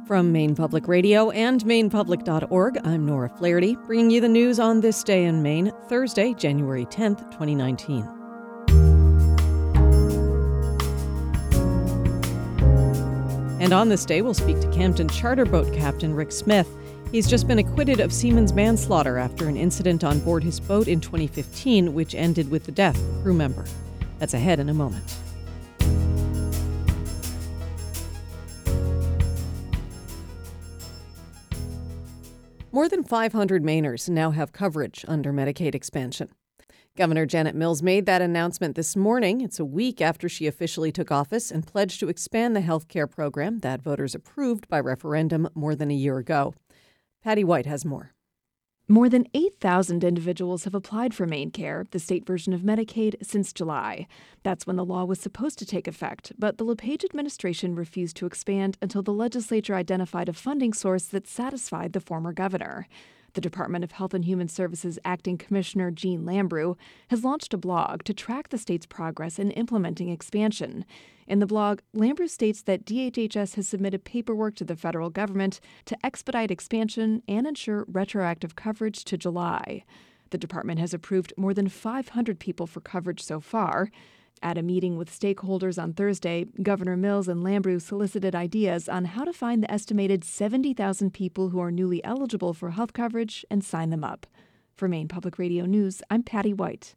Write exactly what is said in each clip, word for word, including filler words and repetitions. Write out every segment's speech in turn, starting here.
From Maine Public Radio and maine public dot org, I'm Nora Flaherty, bringing you the news on this day in Maine, Thursday, January tenth, twenty nineteen. And on this day, we'll speak to Camden charter boat captain Rick Smith. He's just been acquitted of seaman's manslaughter after an incident on board his boat in twenty fifteen, which ended with the death of a crew member. That's ahead in a moment. More than five hundred Mainers now have coverage under Medicaid expansion. Governor Janet Mills made that announcement this morning. It's a week after she officially took office and pledged to expand the health care program that voters approved by referendum more than a year ago. Patty White has more. More than eight thousand individuals have applied for MaineCare, the state version of Medicaid, since July. That's when the law was supposed to take effect, but the LePage administration refused to expand until the legislature identified a funding source that satisfied the former governor. The Department of Health and Human Services Acting Commissioner Jean Lambrou has launched a blog to track the state's progress in implementing expansion. In the blog, Lambrou states that D H H S has submitted paperwork to the federal government to expedite expansion and ensure retroactive coverage to July. The department has approved more than five hundred people for coverage so far. At a meeting with stakeholders on Thursday, Governor Mills and Lambrou solicited ideas on how to find the estimated seventy thousand people who are newly eligible for health coverage and sign them up. For Maine Public Radio News, I'm Patty White.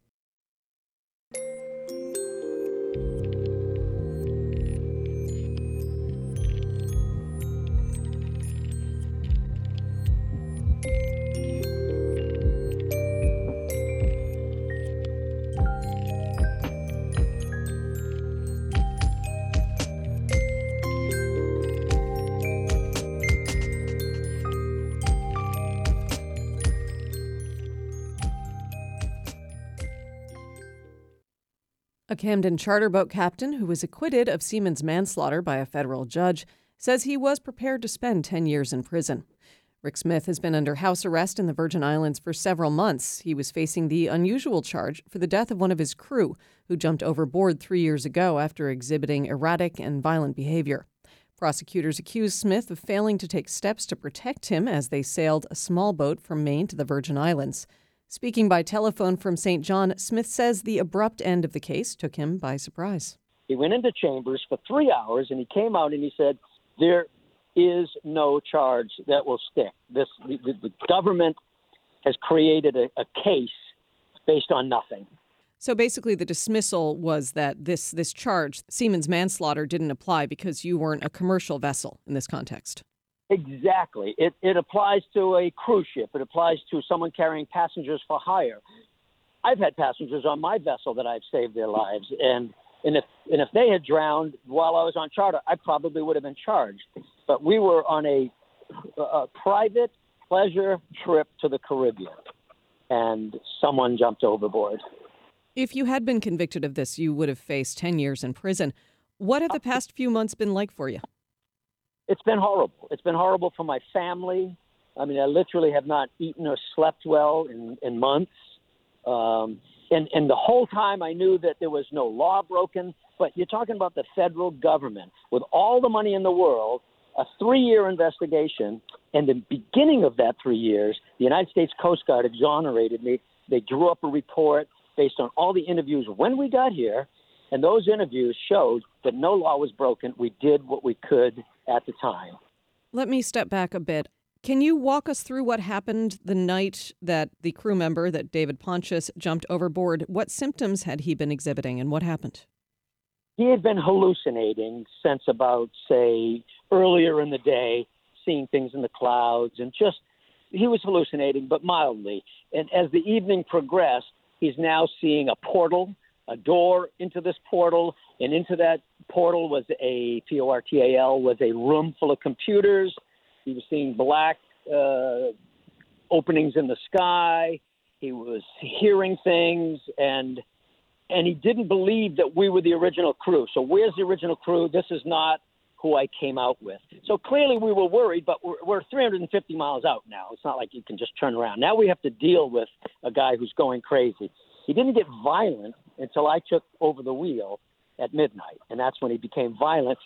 A Camden charter boat captain who was acquitted of seaman's manslaughter by a federal judge says he was prepared to spend ten years in prison. Rick Smith has been under house arrest in the Virgin Islands for several months. He was facing the unusual charge for the death of one of his crew who jumped overboard three years ago after exhibiting erratic and violent behavior. Prosecutors accused Smith of failing to take steps to protect him as they sailed a small boat from Maine to the Virgin Islands. Speaking by telephone from Saint John, Smith says the abrupt end of the case took him by surprise. He went into chambers for three hours and he came out and he said, there is no charge that will stick. This the, the government has created a, a case based on nothing. So basically the dismissal was that this, this charge, seaman's manslaughter, didn't apply because you weren't a commercial vessel in this context. Exactly. It it applies to a cruise ship. It applies to someone carrying passengers for hire. I've had passengers on my vessel that I've saved their lives, and and if and if they had drowned while I was on charter, I probably would have been charged. But we were on a, a private pleasure trip to the Caribbean, and someone jumped overboard. If you had been convicted of this, you would have faced ten years in prison. What have the past few months been like for you? It's been horrible. It's been horrible for my family. I mean, I literally have not eaten or slept well in, in months. Um, and, and the whole time I knew that there was no law broken. But you're talking about the federal government with all the money in the world, a three-year investigation. And the beginning of that three years, the United States Coast Guard exonerated me. They drew up a report based on all the interviews when we got here. And those interviews showed that no law was broken. We did what we could at the time. Let me step back a bit. Can you walk us through what happened the night that the crew member, that David Pontius, jumped overboard? What symptoms had he been exhibiting and what happened? He had been hallucinating since about, say, earlier in the day, seeing things in the clouds, and just, he was hallucinating, but mildly. And as the evening progressed, he's now seeing a portal, a door into this portal, and into that portal was a, P O R T A L, was a room full of computers. He was seeing black uh, openings in the sky. He was hearing things, and and he didn't believe that we were the original crew. So where's the original crew? This is not who I came out with. So clearly we were worried, but we're, we're three hundred fifty miles out now. It's not like you can just turn around. Now we have to deal with a guy who's going crazy. He didn't get violent until I took over the wheel at midnight, and that's when he became violent.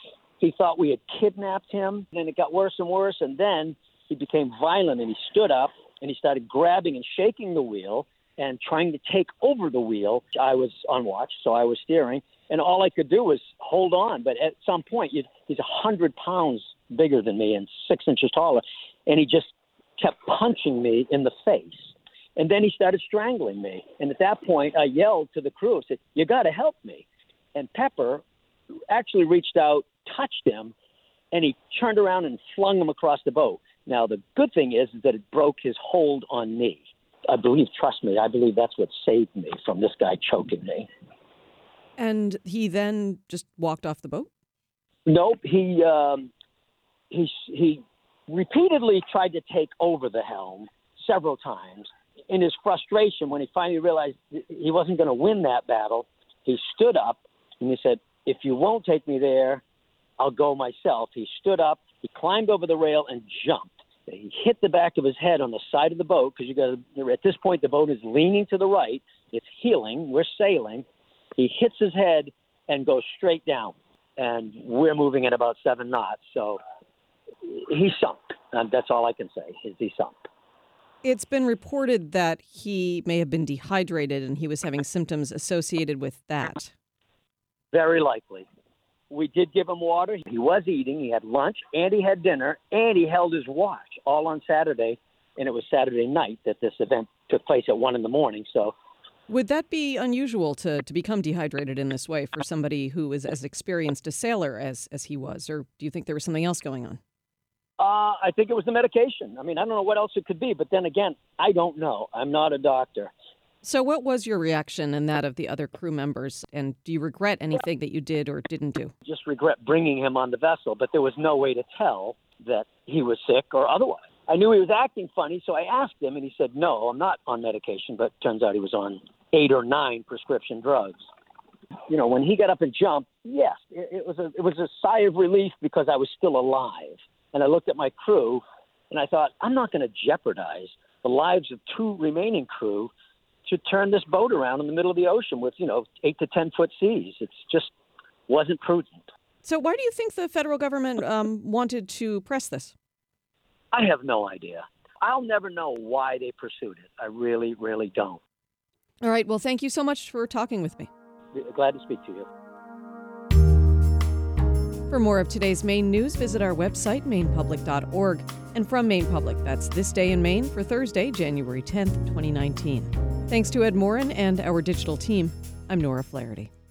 He thought we had kidnapped him, and it got worse and worse, and then he became violent, and he stood up, and he started grabbing and shaking the wheel and trying to take over the wheel. I was on watch, so I was steering, and all I could do was hold on. But at some point, you'd, he's one hundred pounds bigger than me and six inches taller, and he just kept punching me in the face. And then he started strangling me. And at that point, I yelled to the crew, I said, "You got to help me." And Pepper actually reached out, touched him, and he turned around and flung him across the boat. Now, the good thing is, is that it broke his hold on me. I believe, trust me, I believe that's what saved me from this guy choking me. And he then just walked off the boat? Nope. He, um, he, he repeatedly tried to take over the helm several times. In his frustration, when he finally realized he wasn't going to win that battle, he stood up and he said, "If you won't take me there, I'll go myself." He stood up, he climbed over the rail and jumped. He hit the back of his head on the side of the boat because you got to, at this point, the boat is leaning to the right. It's heeling. We're sailing. He hits his head and goes straight down. And we're moving at about seven knots. So he sunk. And that's all I can say is he sunk. It's been reported that he may have been dehydrated and he was having symptoms associated with that. Very likely. We did give him water. He was eating. He had lunch, and he had dinner, and he held his watch all on Saturday. And it was Saturday night that this event took place at one in the morning. So, would that be unusual to, to become dehydrated in this way for somebody who is as experienced a sailor as, as he was? Or do you think there was something else going on? Uh, I think it was the medication. I mean, I don't know what else it could be. But then again, I don't know. I'm not a doctor. So what was your reaction and that of the other crew members? And do you regret anything that you did or didn't do? Just regret bringing him on the vessel, but there was no way to tell that he was sick or otherwise. I knew he was acting funny, so I asked him, and he said, "No, I'm not on medication," but turns out he was on eight or nine prescription drugs. You know, when he got up and jumped, yes, it, it was a it was a sigh of relief because I was still alive. And I looked at my crew, and I thought, I'm not going to jeopardize the lives of two remaining crew to turn this boat around in the middle of the ocean with, you know, eight to ten foot seas. It's just wasn't prudent. So why do you think the federal government um, wanted to press this? I have no idea. I'll never know why they pursued it. I really, really don't. All right. Well, thank you so much for talking with me. Glad to speak to you. For more of today's Maine news, visit our website, maine public dot org. And from Maine Public, that's This Day in Maine for Thursday, January tenth, twenty nineteen. Thanks to Ed Morin and our digital team. I'm Nora Flaherty.